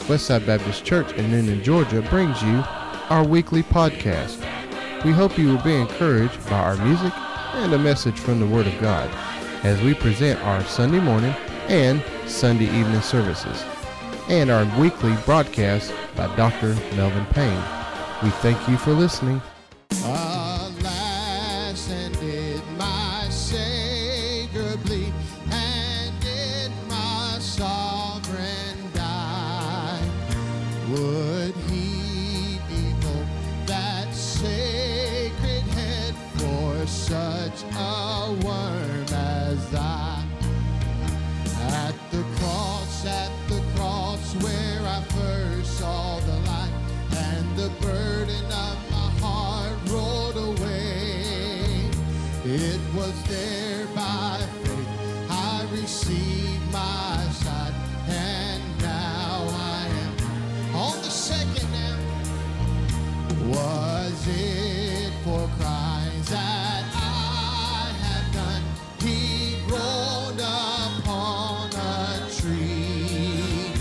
Westside Baptist Church in Noonan, Georgia brings you our weekly podcast. We hope you will be encouraged by our music and a message from the Word of God as we present our Sunday morning and Sunday evening services and our weekly broadcast by Dr. Melvin Payne. We thank you for listening. Alas, and did my Savior bleed, and did my sovereign die? Would he devote that sacred head for such a worm as I? At the cross where I first saw the light, and the burden of my heart rolled away. It was there by faith I received my sight, and now I am on the second now. Was it for crimes that I have done? He rolled upon a tree.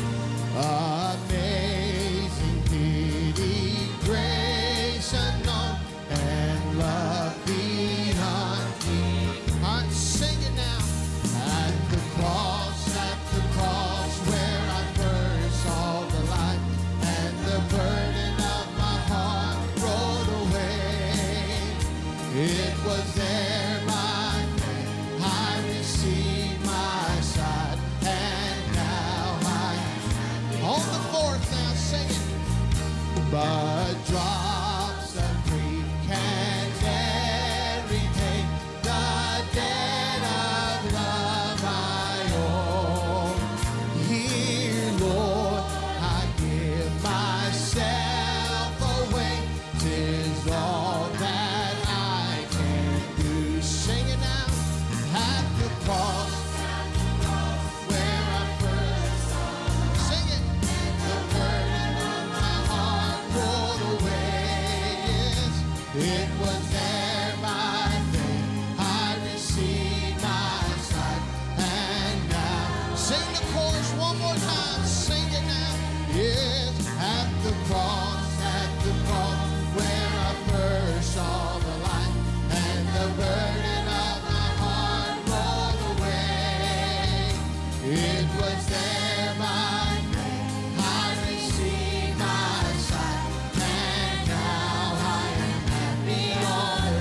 Amazing pity, grace unknown, and love beyond me. I'm singing now. At the cross where I first saw the light, and the burden of my heart rolled away. It was there by faith I received my sight, and now on the fourth now, sing it. But drops of grief can never repay the debt of love I owe. Here, Lord, I give myself away. 'Tis all that I can do. Sing it now. At the cross where I first sing it. The burden of my heart rolled away. Yes, it was there by faith I received my sight, and now sing the chorus one more time. Sing it now. Yes, at the cross where I first saw the light, and the burden of my heart rolled away. It was there by faith I received my sight, and now I am happy on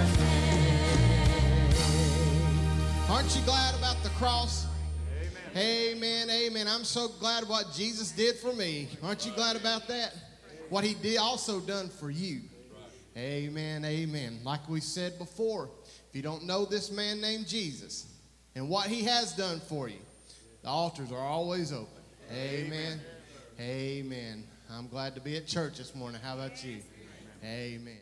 earth. Aren't you glad about the cross? Amen, amen. I'm so glad what Jesus did for me. Aren't you glad about that? What he did also done for you. Amen, amen. Like we said before, if you don't know this man named Jesus and what he has done for you, the altars are always open. Amen, amen. I'm glad to be at church this morning. How about you? Amen.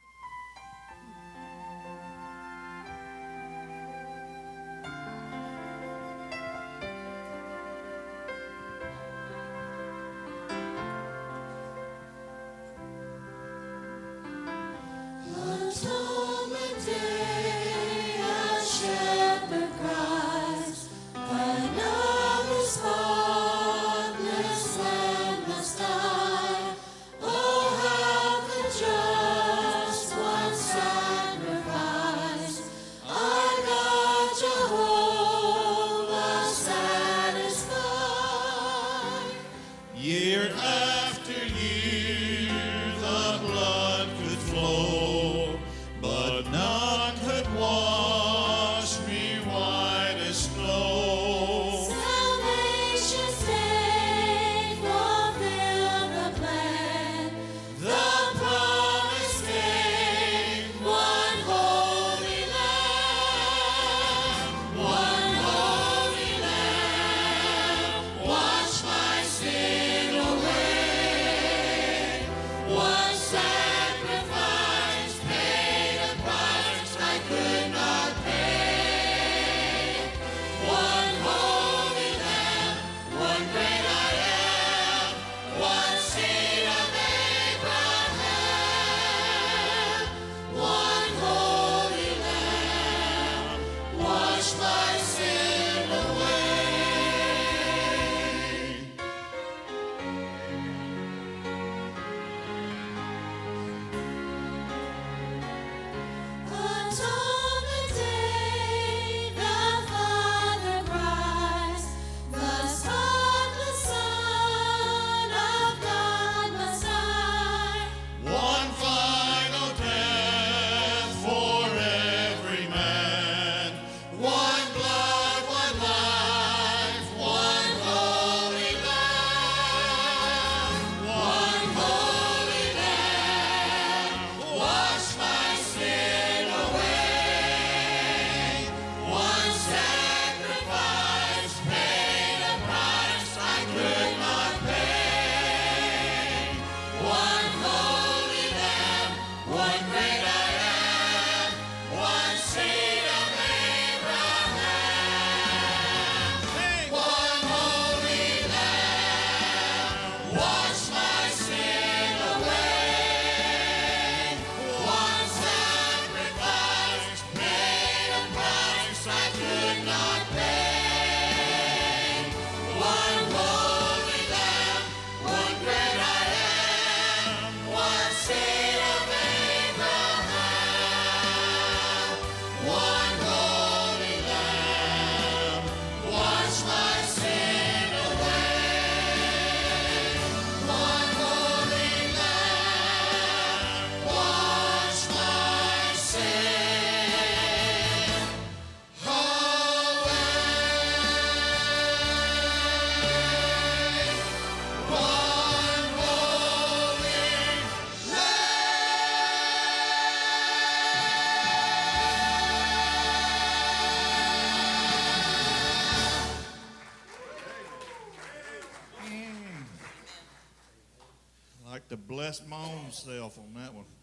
Atonement Day, a shepherd cries, another spotless lamb must die. Oh, how could just one sacrifice our God Jehovah satisfy? Year after year the blood could flow, but none could wash me white as snow. Salvation's day fulfill the plan, the promise came, one holy lamb, wash my sin away. like to bless my own self on that one.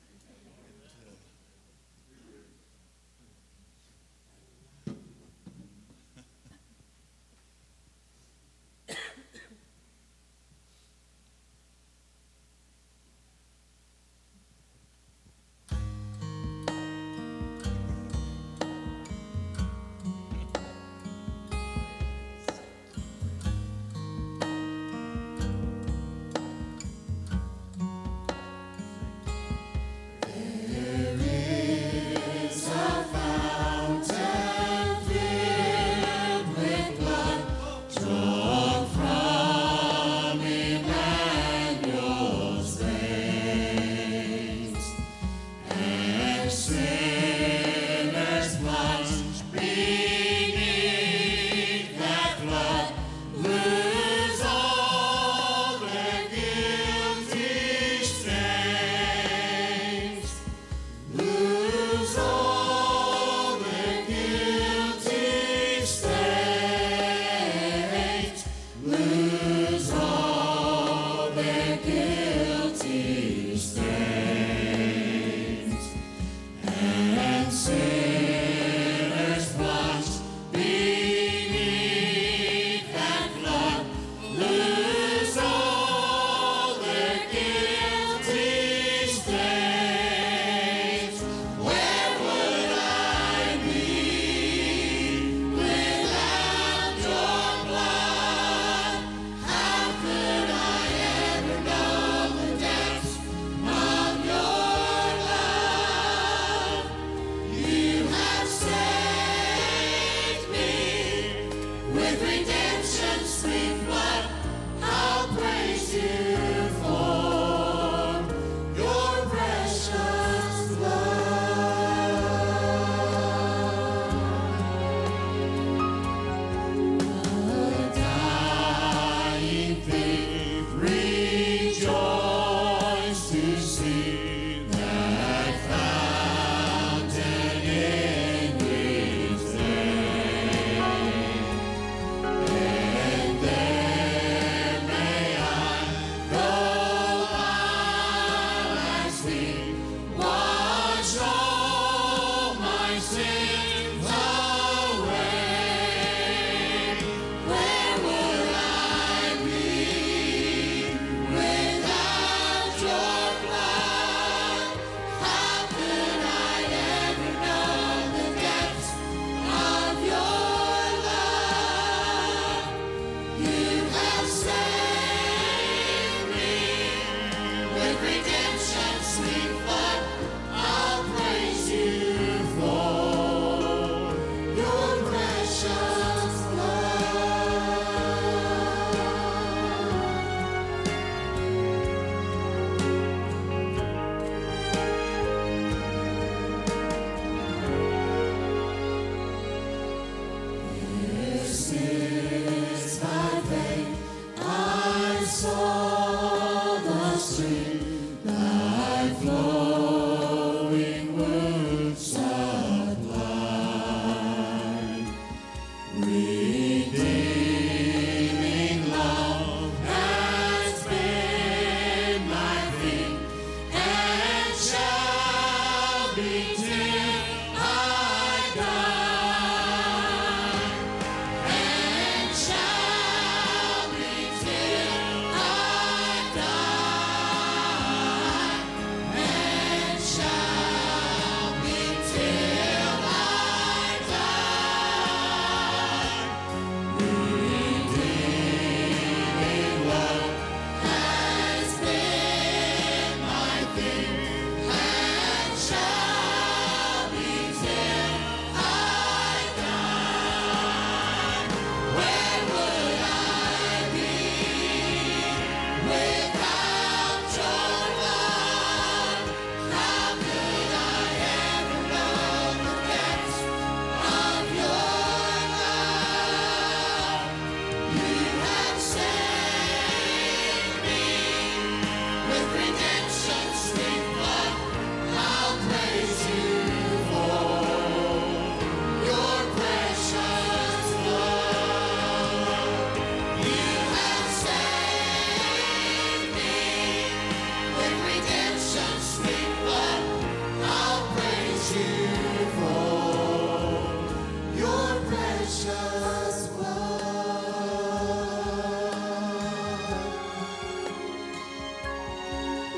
How could I ever know?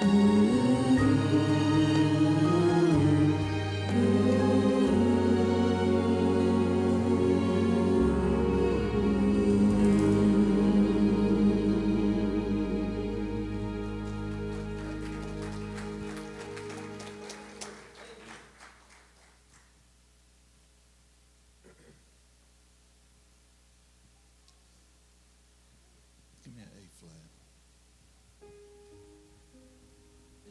Give me an A flat.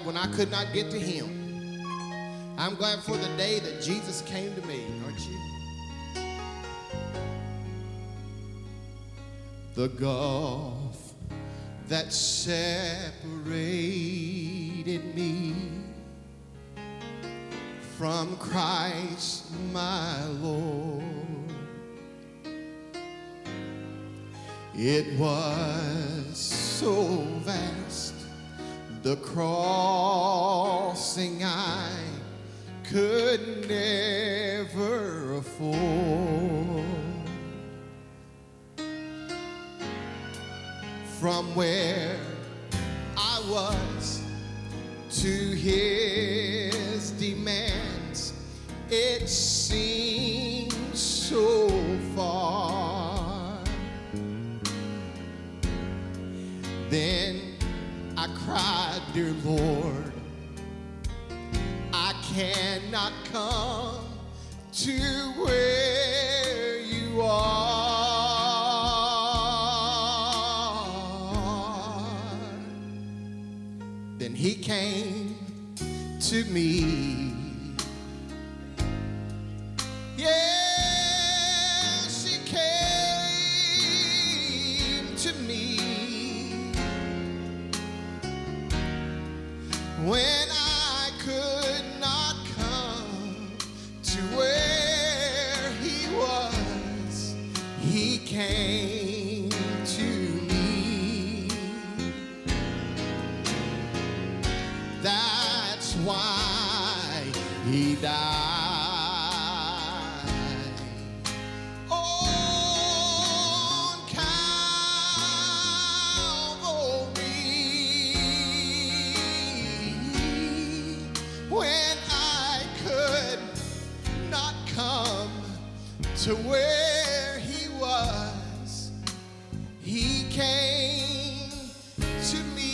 when I could not get to him. I'm glad for the day that Jesus came to me, aren't you? The gulf that separated me from Christ my Lord, it was so vast, the crossing I could never afford. From where I was to his demands, it seemed so far. Then I cried, dear Lord, I cannot come to where you are. Then he came to me. Yes, he came to me when I could not come to where he was. He came to me. That's why he died. On Calvary, when I could not come to where he was, he came to me.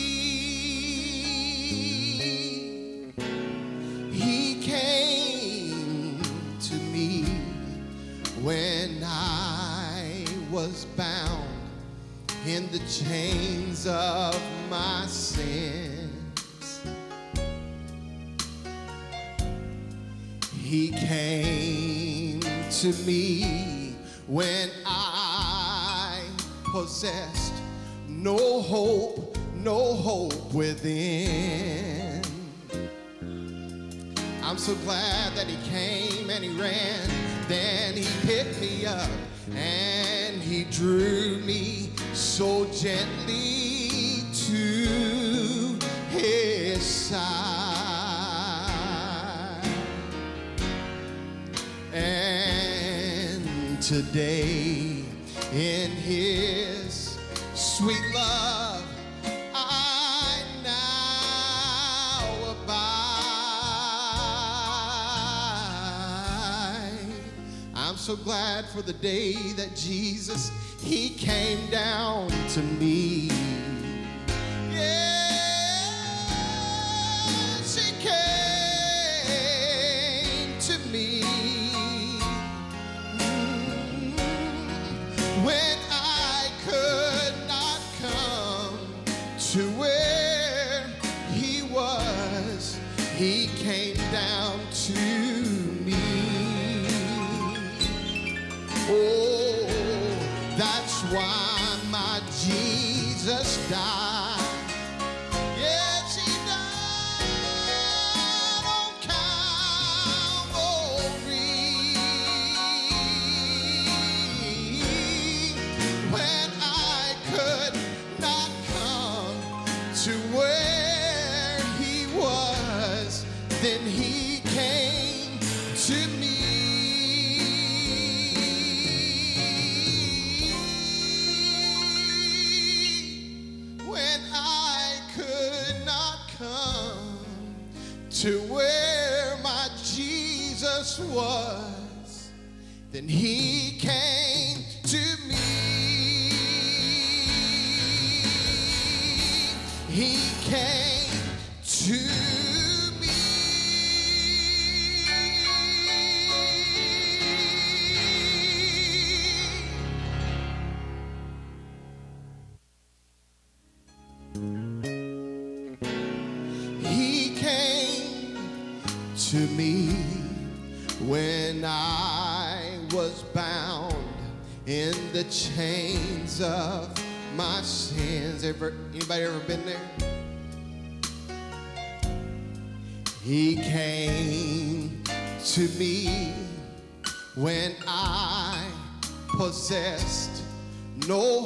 He came to me when I was bound in the chains of my sins. He came to me when I possessed no hope within. I'm so glad that he came and he ran. Then he picked me up and he drew me so gently to his side. And today in his sweet love I now abide. I'm so glad for the day that Jesus, he came down to me. Yes, he came to me when I could not come to where he was. He came down to me. Oh, that's why my Jesus died. Yes, he died on Calvary when I could not come to where he was. Then he came to me. When I could not come to where my Jesus was, then he came to me. He came to me. He to me when I was bound in the chains of my sins. Anybody ever been there? He came to me when I possessed no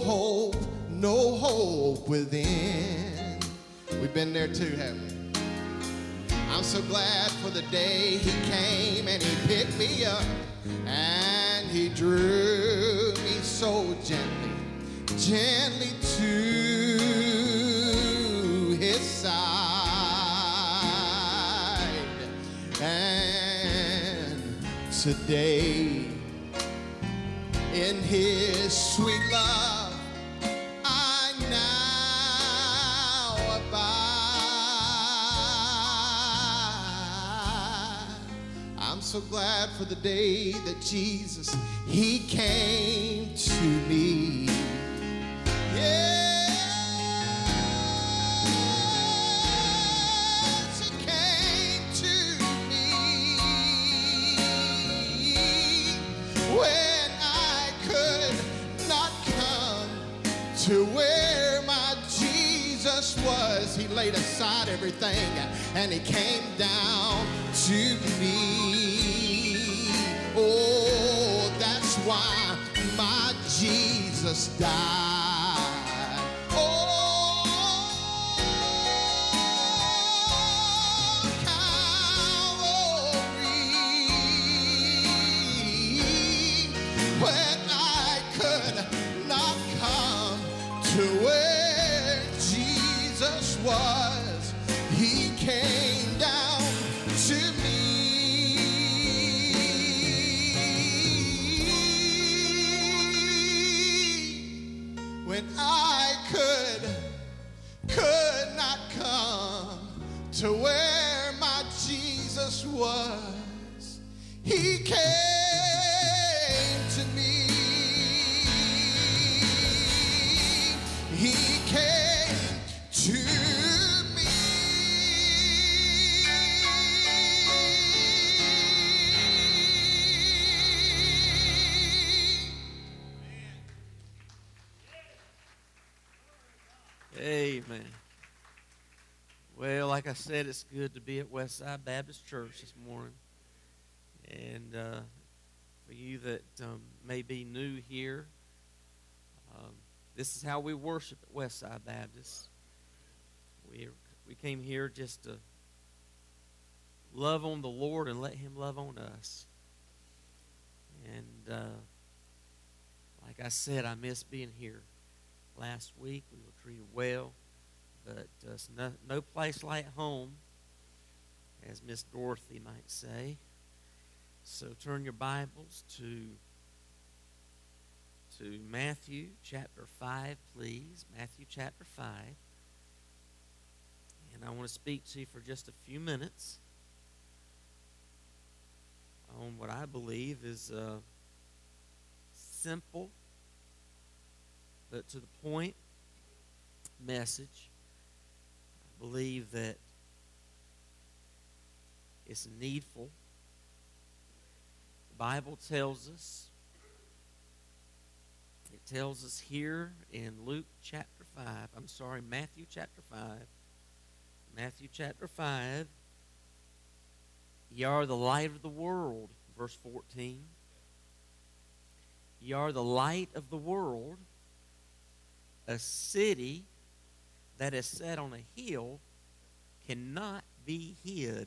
hope within. We've been there too, haven't we? I'm so glad for the day he came and he picked me up and he drew me so gently to his side. And today, in his sweet love, I now abide. I'm so glad for the day that Jesus, he came to me. Yes, he came to me when I could not come to where my Jesus was. He laid aside everything and he came down to me. Oh, that's why my Jesus died. Oh, Calvary, when I could not come to where Jesus was, he came down to me. When I could not come to where my Jesus was, he came to me. He came to me. Amen. Well, like I said, it's good to be at Westside Baptist Church this morning. And for you that may be new here, this is how we worship at Westside Baptist. We came here just to love on the Lord and let him love on us. And like I said, I miss being here. Last week we were treated well, but it's no place like home, as Miss Dorothy might say. So turn your Bibles to Matthew chapter 5, please. Matthew chapter 5. And I want to speak to you for just a few minutes on what I believe is a simple but to the point message. I believe that it's needful. The Bible tells us, it tells us here in Matthew chapter 5. Matthew chapter 5, ye are the light of the world, verse 14. Ye are the light of the world. A city that is set on a hill cannot be hid.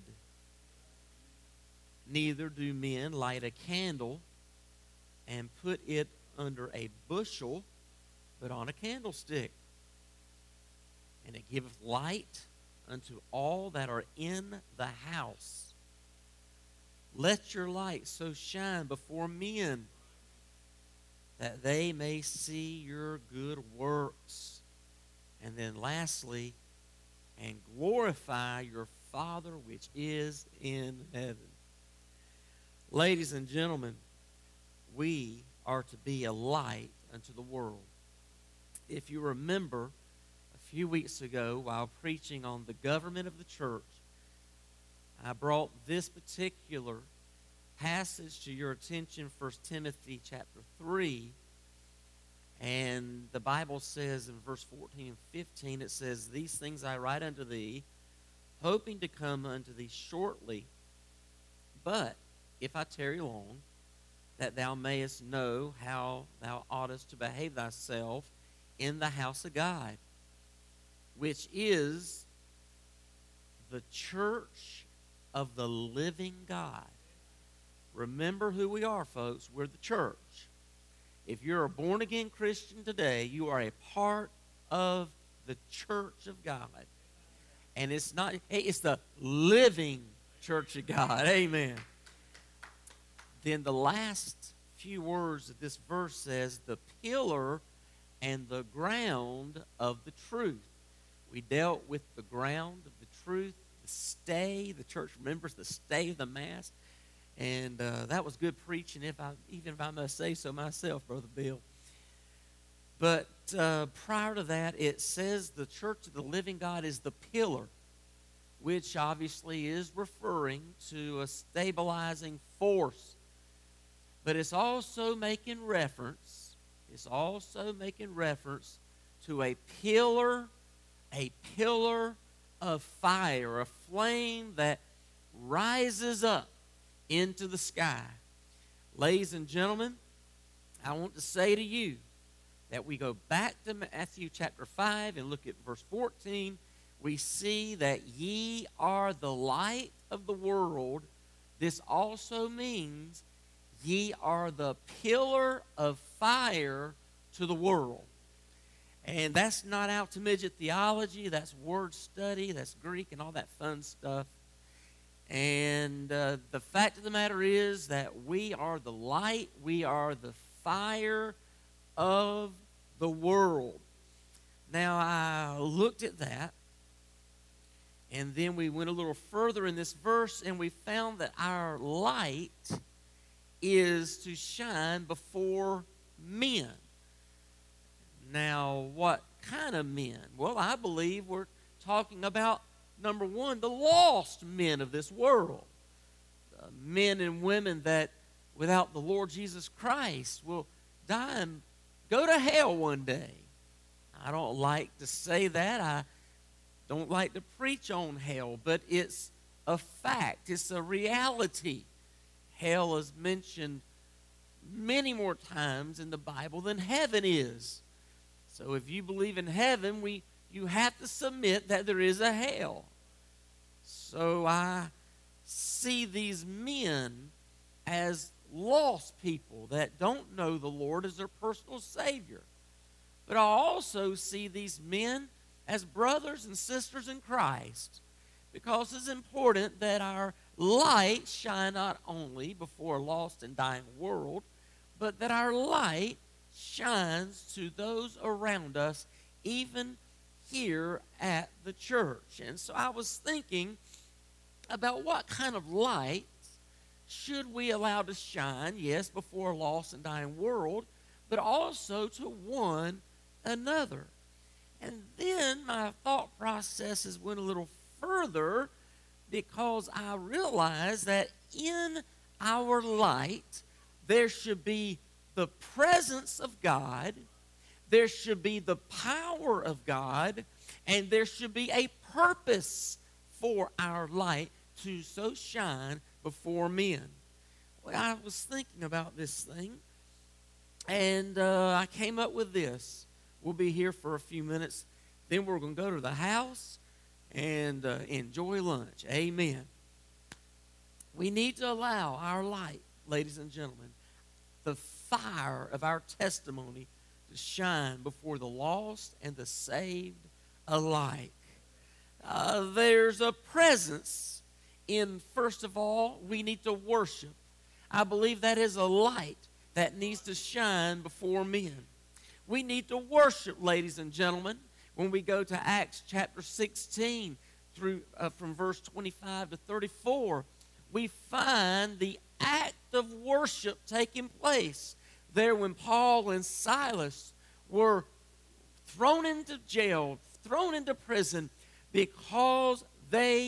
Neither do men light a candle and put it under a bushel, but on a candlestick. And it giveth light unto all that are in the house. Let your light so shine before men that they may see your good works. And then lastly, and glorify your Father which is in heaven. Ladies and gentlemen, we are to be a light unto the world. If you remember, a few weeks ago while preaching on the government of the church, I brought this particular passage to your attention, 1 Timothy chapter 3. And the Bible says in verse 14 and 15, it says, "These things I write unto thee, hoping to come unto thee shortly. But if I tarry long, that thou mayest know how thou oughtest to behave thyself in the house of God, which is the church of the living God." Remember who we are, folks. We're the church. If you're a born-again Christian today, you are a part of the church of God. And it's not, it's the living church of God. Amen. Then the last few words of this verse says, "the pillar and the ground of the truth." We dealt with the ground of the truth, the stay. The church remembers the stay of the Mass. And that was good preaching, even if I must say so myself, Brother Bill. But prior to that, it says the church of the living God is the pillar, which obviously is referring to a stabilizing force. But it's also making reference to a pillar of fire, a flame that rises up into the sky. Ladies and gentlemen, I want to say to you that we go back to Matthew chapter 5 and look at verse 14. We see that ye are the light of the world. This also means ye are the pillar of fire to the world. And that's not out to midget theology. That's word study. That's Greek and all that fun stuff. And the fact of the matter is that we are the light. We are the fire of the world. Now, I looked at that. And then we went a little further in this verse, and we found that our light is to shine before men. Now, what kind of men? Well, I believe we're talking about, number one, the lost men of this world. Men and women that, without the Lord Jesus Christ, will die and go to hell one day. I don't like to say that. I don't like to preach on hell, but it's a fact. It's a reality. Hell is mentioned many more times in the Bible than heaven is. So if you believe in heaven, you have to submit that there is a hell. So I see these men as lost people that don't know the Lord as their personal Savior. But I also see these men as brothers and sisters in Christ, because it's important that our light shine not only before a lost and dying world, but that our light shines to those around us, even here at the church. And so I was thinking about what kind of light should we allow to shine, yes, before a lost and dying world, but also to one another. And then my thought processes went a little further, because I realized that in our light there should be the presence of God, there should be the power of God, and there should be a purpose for our light to so shine before men. Well, I was thinking about this thing, and I came up with this. We'll be here for a few minutes, then we're going to go to the house and enjoy lunch. Amen. We need to allow our light, ladies and gentlemen, the fire of our testimony to shine before the lost and the saved alike. There's a presence in, first of all, we need to worship. I believe that is a light that needs to shine before men. We need to worship, ladies and gentlemen. When we go to Acts chapter 16 through from verse 25 to 34, we find the act of worship taking place there when Paul and Silas were thrown into jail, thrown into prison, because they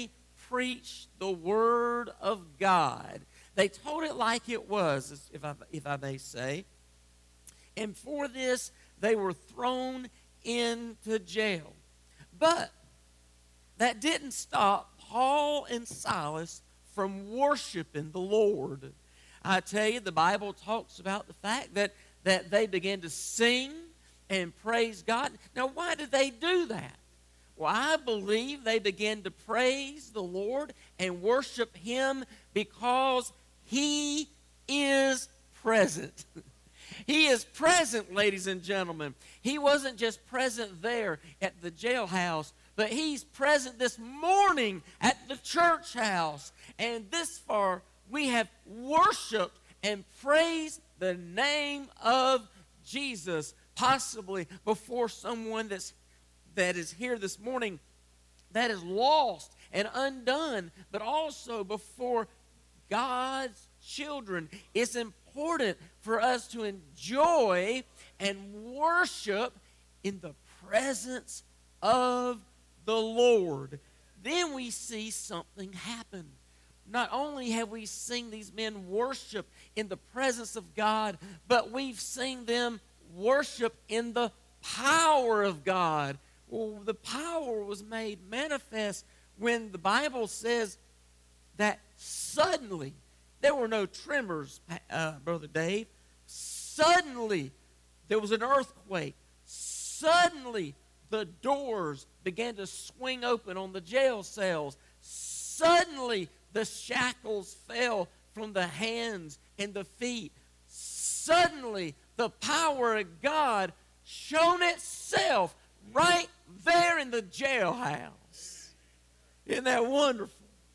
preached the Word of God. They told it like it was, if I may say. And for this, they were thrown into jail. But that didn't stop Paul and Silas from worshiping the Lord. I tell you, the Bible talks about the fact that they began to sing and praise God. Now, why did they do that? Well, I believe they began to praise the Lord and worship Him because He is present. He is present, ladies and gentlemen. He wasn't just present there at the jailhouse, but He's present this morning at the church house. And this far, we have worshiped and praised the name of Jesus, possibly before someone that is here this morning that is lost and undone, but also before God's children. It's important for us to enjoy and worship in the presence of the Lord. Then we see something happen. Not only have we seen these men worship in the presence of God, but we've seen them worship in the power of God. Well, the power was made manifest when the Bible says that suddenly, there were no tremors, Brother Dave. Suddenly, there was an earthquake. Suddenly, the doors began to swing open on the jail cells. Suddenly, the shackles fell from the hands and the feet. Suddenly, the power of God shone itself right there in the jailhouse. Isn't that wonderful?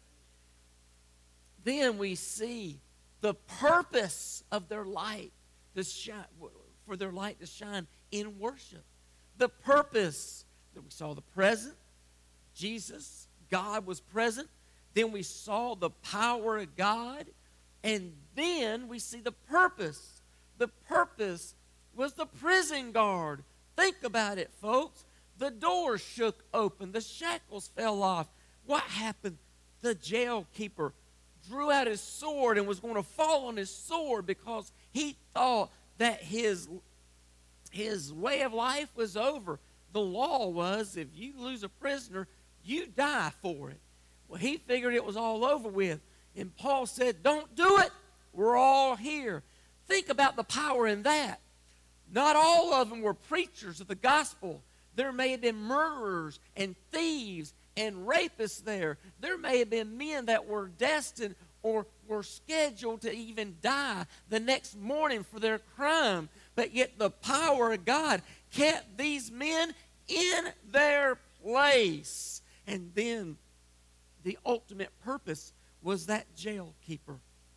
Then we see the purpose of their light to shine, for their light to shine in worship. The purpose that we saw the present, Jesus, God was present. Then we saw the power of God. And then we see the purpose. The purpose was the prison guard. Think about it, folks. The doors shook open. The shackles fell off. What happened? The jail keeper drew out his sword and was going to fall on his sword because he thought that his way of life was over. The law was if you lose a prisoner, you die for it. Well, he figured it was all over with. And Paul said, don't do it. We're all here. Think about the power in that. Not all of them were preachers of the gospel. There may have been murderers and thieves and rapists there. There may have been men that were destined or were scheduled to even die the next morning for their crime. But yet the power of God kept these men in their place. And then the ultimate purpose was that jail keeper.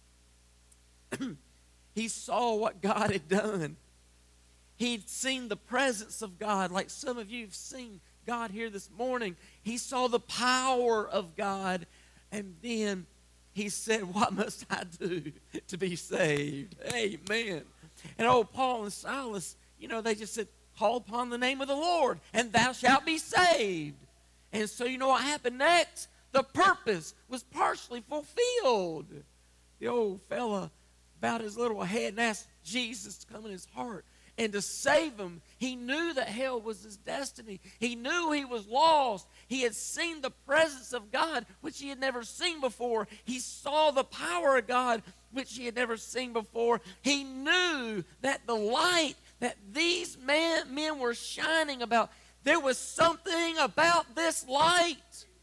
He saw what God had done. He'd seen the presence of God, like some of you have seen God here this morning. He saw the power of God, and then he said, what must I do to be saved? Amen. And old Paul and Silas, they just said, call upon the name of the Lord, and thou shalt be saved. And so you know what happened next? The purpose was partially fulfilled. The old fella bowed his little head and asked Jesus to come in his heart and to save him. He knew that hell was his destiny. He knew he was lost. He had seen the presence of God, which he had never seen before. He saw the power of God, which he had never seen before. He knew that the light that these men were shining about, there was something about this light.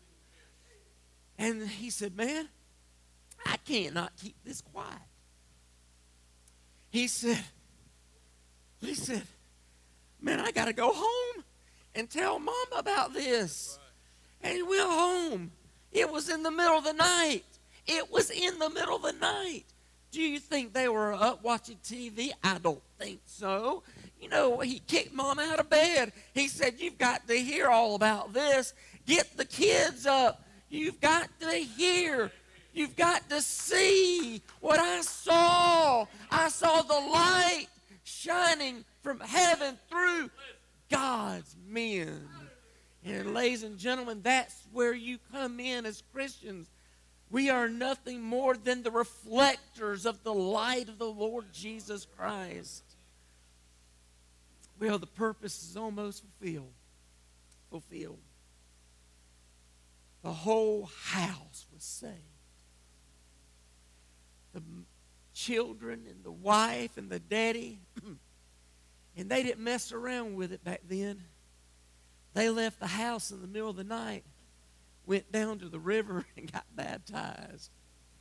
And he said, man, I can't not keep this quiet. He said, man, I got to go home and tell Mom about this. Right. And he went home. It was in the middle of the night. It was in the middle of the night. Do you think they were up watching TV? I don't think so. He kicked Mom out of bed. He said, you've got to hear all about this. Get the kids up. You've got to hear. You've got to see what I saw. I saw the light shining from heaven through God's men. And ladies and gentlemen, that's where you come in as Christians. We are nothing more than the reflectors of the light of the Lord Jesus Christ. Well, the purpose is almost fulfilled. The whole house was saved. The children and the wife and the daddy, and they didn't mess around with it back then. They left the house in the middle of the night, went down to the river and got baptized.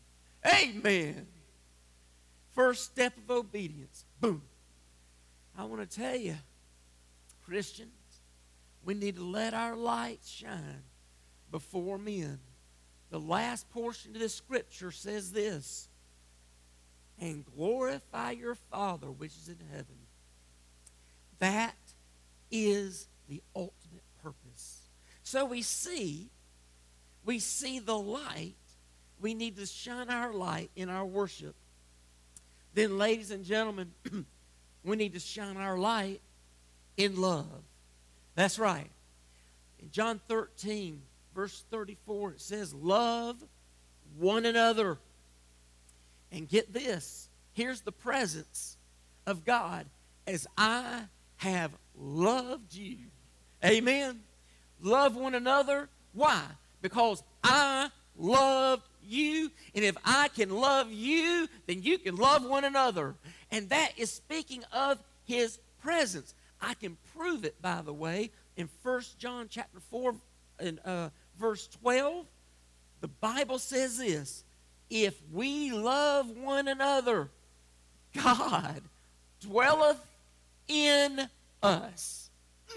Amen. First step of obedience. Boom. I want to tell you, Christians, we need to let our light shine before men. The last portion of this scripture says this, and glorify your Father which is in heaven. That is the ultimate purpose. So we see the light. We need to shine our light in our worship. Then, ladies and gentlemen, we need to shine our light in love. That's right. In John 13, verse 34, it says, love one another. And get this, here's the presence of God, as I have loved you. Amen. Love one another. Why? Because I loved you. And if I can love you, then you can love one another. And that is speaking of his presence. I can prove it, by the way, in 1 John chapter 4 and verse 12. The Bible says this, if we love one another, God dwelleth in us.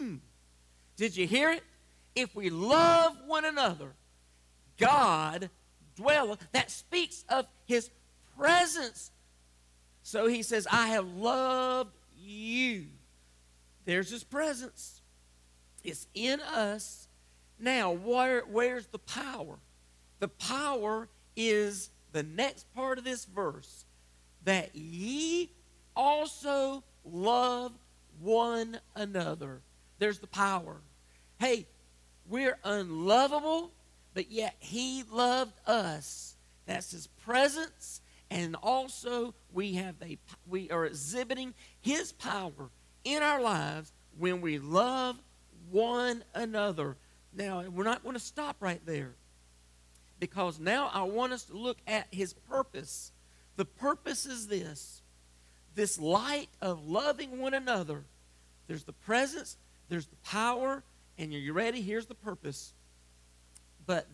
Did you hear it? If we love one another, God dwelleth. That speaks of his presence. So he says, I have loved you. There's his presence. It's in us. Now, where's the power? The power is the next part of this verse, that ye also love one another. There's the power. Hey, we're unlovable, but yet he loved us. That's his presence, and also we are exhibiting his power in our lives when we love one another. Now, we're not going to stop right there, because now I want us to look at his purpose. The purpose is this light of loving one another. There's the presence, there's the power, and you ready? Here's the purpose. But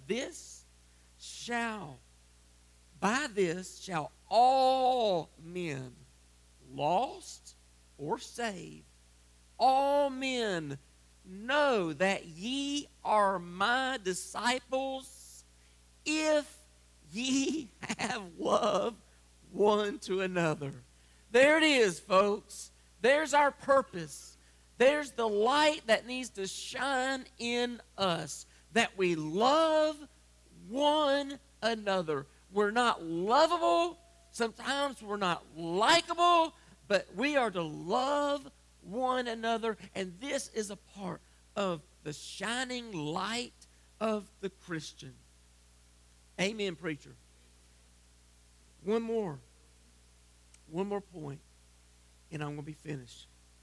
by this shall all men, lost or saved, all men know that ye are my disciples, if ye have love one to another. There it is, folks. There's our purpose. There's the light that needs to shine in us, that we love one another. We're not lovable. Sometimes we're not likable, but we are to love one another. And this is a part of the shining light of the Christian. Amen, preacher. One more point, and I'm going to be finished.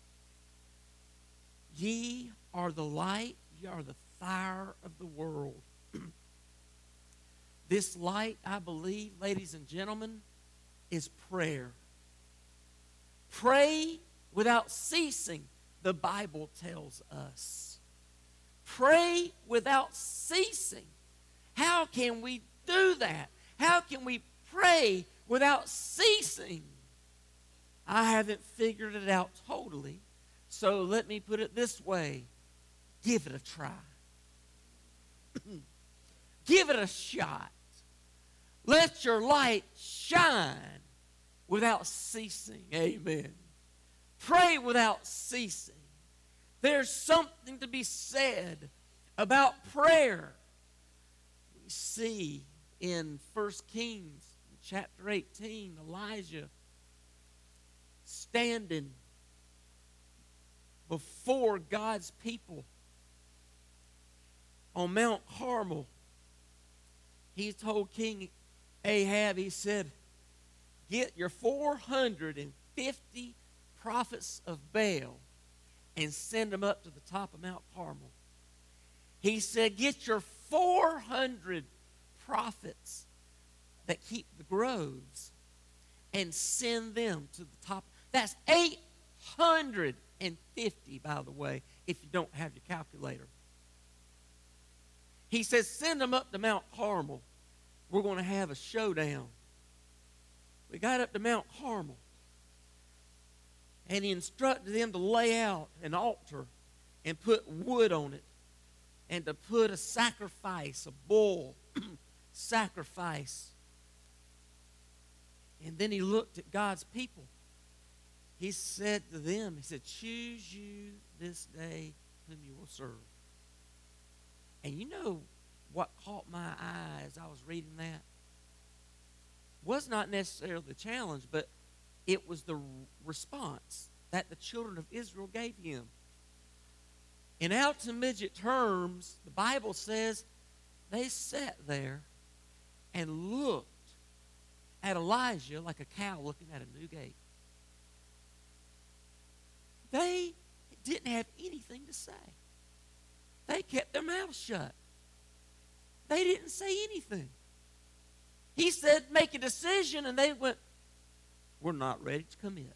Ye are the light, ye are the fire of the world. This light, I believe, ladies and gentlemen, is prayer. Pray without ceasing, the Bible tells us. Pray without ceasing. How can we do that? How can we pray without ceasing? I haven't figured it out totally, so let me put it this way. Give it a try. Give it a shot. Let your light shine without ceasing. Amen. Pray without ceasing. There's something to be said about prayer. We see in 1 Kings chapter 18, Elijah standing before God's people. on Mount Carmel, he told King Ahab, he said, get your 450 prophets of Baal and send them up to the top of Mount Carmel. He said, get your 400 prophets that keep the groves and send them to the top. That's 850, by the way, if you don't have your calculator. He says, send them up to Mount Carmel. We're going to have a showdown. We got up to Mount Carmel, and he instructed them to lay out an altar and put wood on it, and to put a sacrifice, a bull sacrifice. And then he looked at God's people. He said to them, he said, choose you this day whom you will serve. And you know what caught my eye as I was reading that? Was not necessarily the challenge, but it was the response that the children of Israel gave him. In out to midget terms, the Bible says they sat there and looked at Elijah like a cow looking at a new gate. They didn't have anything to say. They kept their mouths shut. They didn't say anything. He said, make a decision, and they went, we're not ready to commit.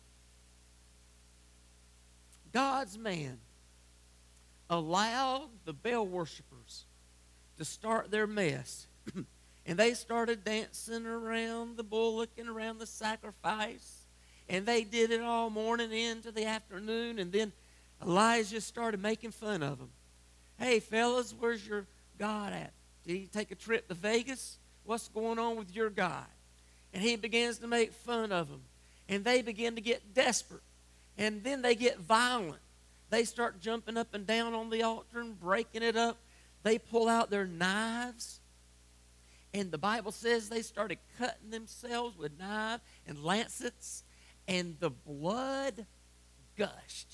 God's man allowed the Baal worshipers to start their mess. And they started dancing around the bullock and around the sacrifice. And they did it all morning into the afternoon. And then Elijah started making fun of them. Hey, fellas, where's your God at? Did he take a trip to Vegas? What's going on with your God? And he begins to make fun of them. And they begin to get desperate. And then they get violent. They start jumping up and down on the altar and breaking it up. They pull out their knives. And the Bible says they started cutting themselves with knives and lancets. And the blood gushed.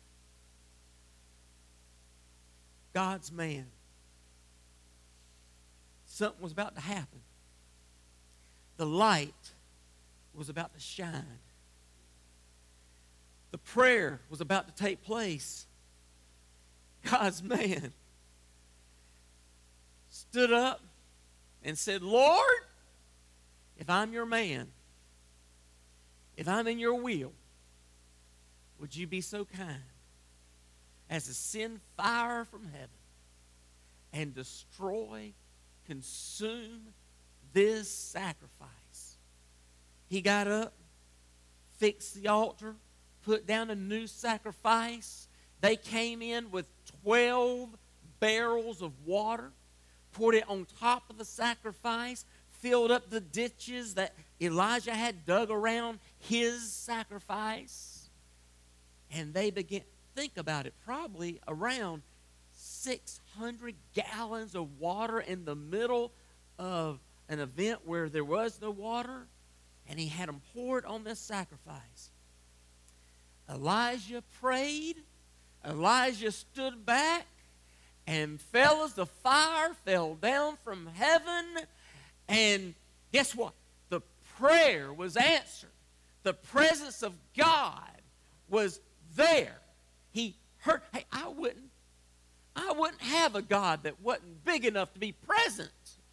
God's man. Something was about to happen. The light was about to shine. The prayer was about to take place. God's man stood up and said, Lord, if I'm your man, if I'm in your will, would you be so kind as to send fire from heaven and destroy, consume this sacrifice? He got up, fixed the altar, put down a new sacrifice. They came in with 12 barrels of water, poured it on top of the sacrifice, filled up the ditches that Elijah had dug around his sacrifice. And they began, think about it, probably around 600 gallons of water in the middle of an event where there was no water. And he had them poured on this sacrifice. Elijah prayed. Elijah stood back. And fellas, the fire fell down from heaven. And guess what? The prayer was answered. The presence of God was there. He heard. Hey, I wouldn't have a God that wasn't big enough to be present.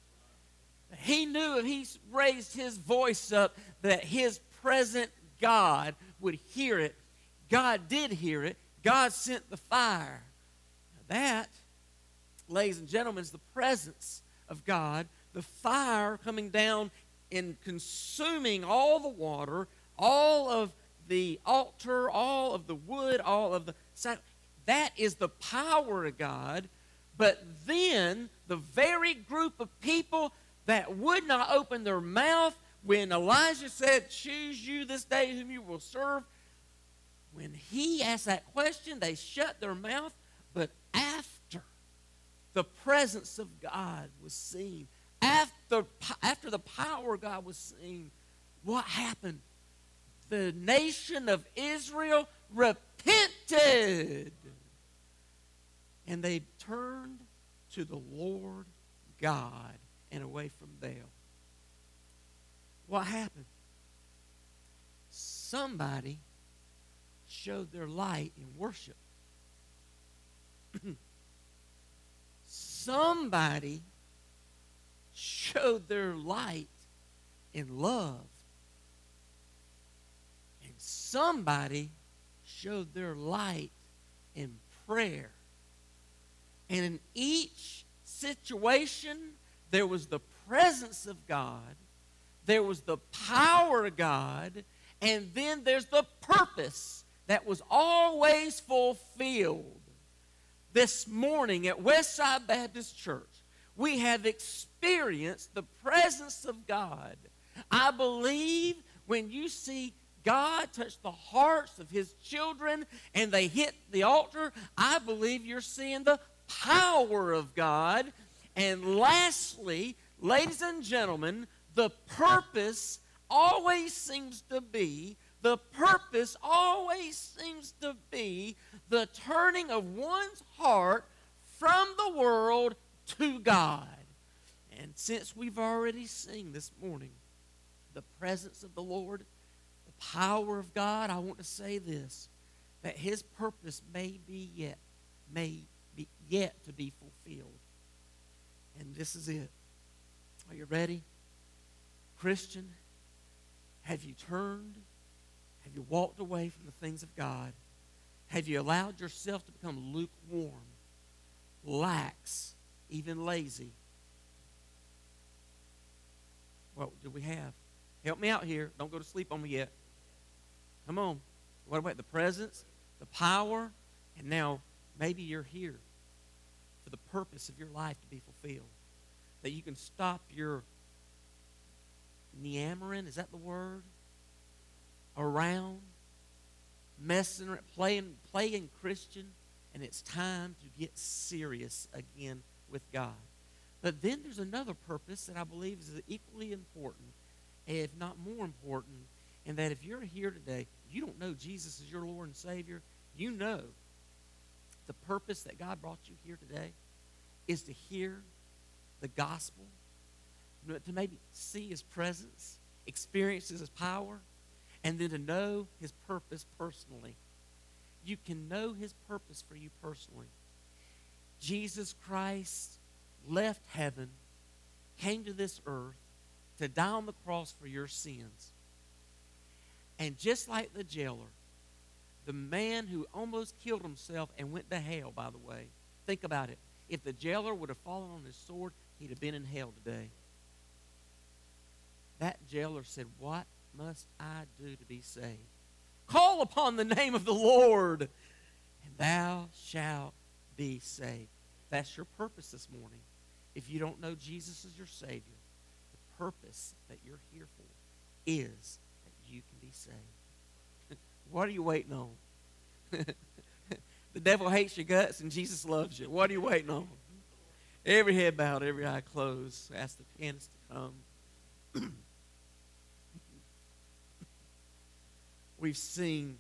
He knew if he raised his voice up that his present God would hear it. God did hear it. God sent the fire. Now that, ladies and gentlemen, is the presence of God. The fire coming down and consuming all the water, all of the altar, all of the wood, all of the sacrifice. That is the power of God. But then the very group of people that would not open their mouth when Elijah said, choose you this day whom you will serve, when he asked that question, they shut their mouth. But after the presence of God was seen, after the power of God was seen, what happened? The nation of Israel repented. And they turned to the Lord God and away from Baal. What happened? Somebody showed their light in worship. Somebody showed their light in love. And somebody showed their light in prayer. And in each situation, there was the presence of God, there was the power of God, and then there's the purpose that was always fulfilled. This morning at Westside Baptist Church, we have experienced the presence of God. I believe when you see God touch the hearts of His children and they hit the altar, I believe you're seeing the power of God. And lastly, ladies and gentlemen, the purpose always seems to be the turning of one's heart from the world to God. And since we've already seen this morning the presence of the Lord, the power of God, I want to say this, that His purpose may be yet to be fulfilled. And this is it. Are you ready? Christian, have you turned? Have you walked away from the things of God? Have you allowed yourself to become lukewarm, lax, even lazy? What do we have? Help me out here. Don't go to sleep on me yet. Come on. What about the presence, the power, and now maybe you're here for the purpose of your life to be fulfilled. That you can stop your yammering, is that the word? Around, messing, playing Christian, and it's time to get serious again with God. But then there's another purpose that I believe is equally important, if not more important, and that if you're here today, you don't know Jesus as your Lord and Savior, you know the purpose that God brought you here today is to hear the gospel, to maybe see His presence, experience His power, and then to know His purpose personally. You can know His purpose for you personally. Jesus Christ left heaven, came to this earth to die on the cross for your sins. And just like the jailer, the man who almost killed himself and went to hell, by the way, think about it. If the jailer would have fallen on his sword, he'd have been in hell today. That jailer said, "What must I do to be saved? Call upon the name of the Lord, and thou shalt be saved." That's your purpose this morning. If you don't know Jesus as your Savior, the purpose that you're here for is that you can be saved. What are you waiting on? The devil hates your guts and Jesus loves you. What are you waiting on? Every head bowed, every eye closed. Ask the pianist to come. We've seen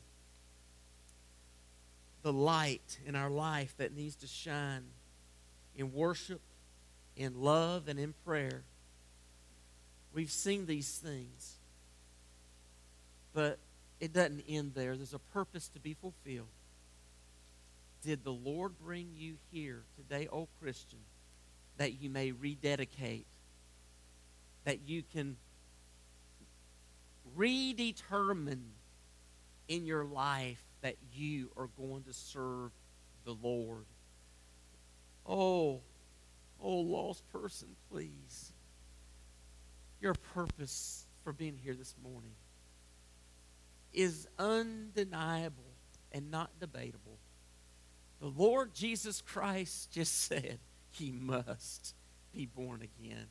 the light in our life that needs to shine in worship, in love, and in prayer. We've seen these things. But it doesn't end there. There's a purpose to be fulfilled. Did the Lord bring you here today, oh Christian, that you may rededicate, that you can redetermine in your life that you are going to serve the Lord? Oh, lost person, please. Your purpose for being here this morning is undeniable and not debatable. The Lord Jesus Christ just said He must be born again.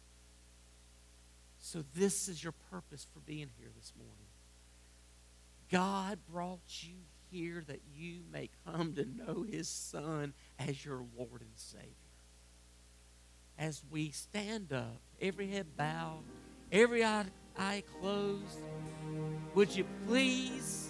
So this is your purpose for being here this morning. God brought you here that you may come to know His Son as your Lord and Savior. As we stand up, every head bowed, every eye closed, would you please,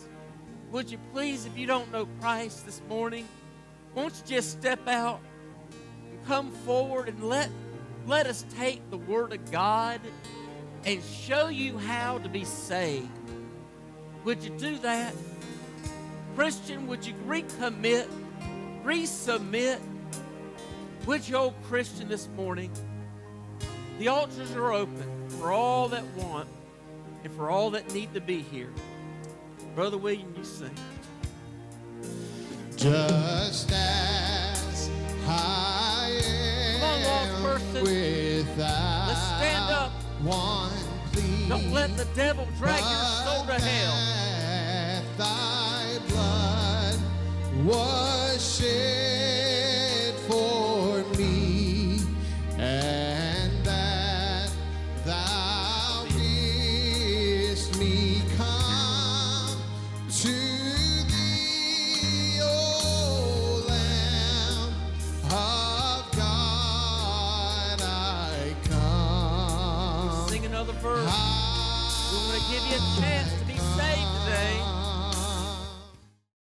if you don't know Christ this morning, won't you just step out and come forward and let us take the Word of God and show you how to be saved? Would you do that? Christian, would you recommit, resubmit? Would you, old Christian, this morning? The altars are open for all that want and for all that need to be here. Brother William, you sing. Just as I am. Come on, lost person. Without Let's stand up. one plea. Don't let the devil drag your soul to hell. That thy blood was shed for me, and that thou bidst me come to thee, O Lamb of God, I come. Sing another verse. We want to give you a chance to be saved today.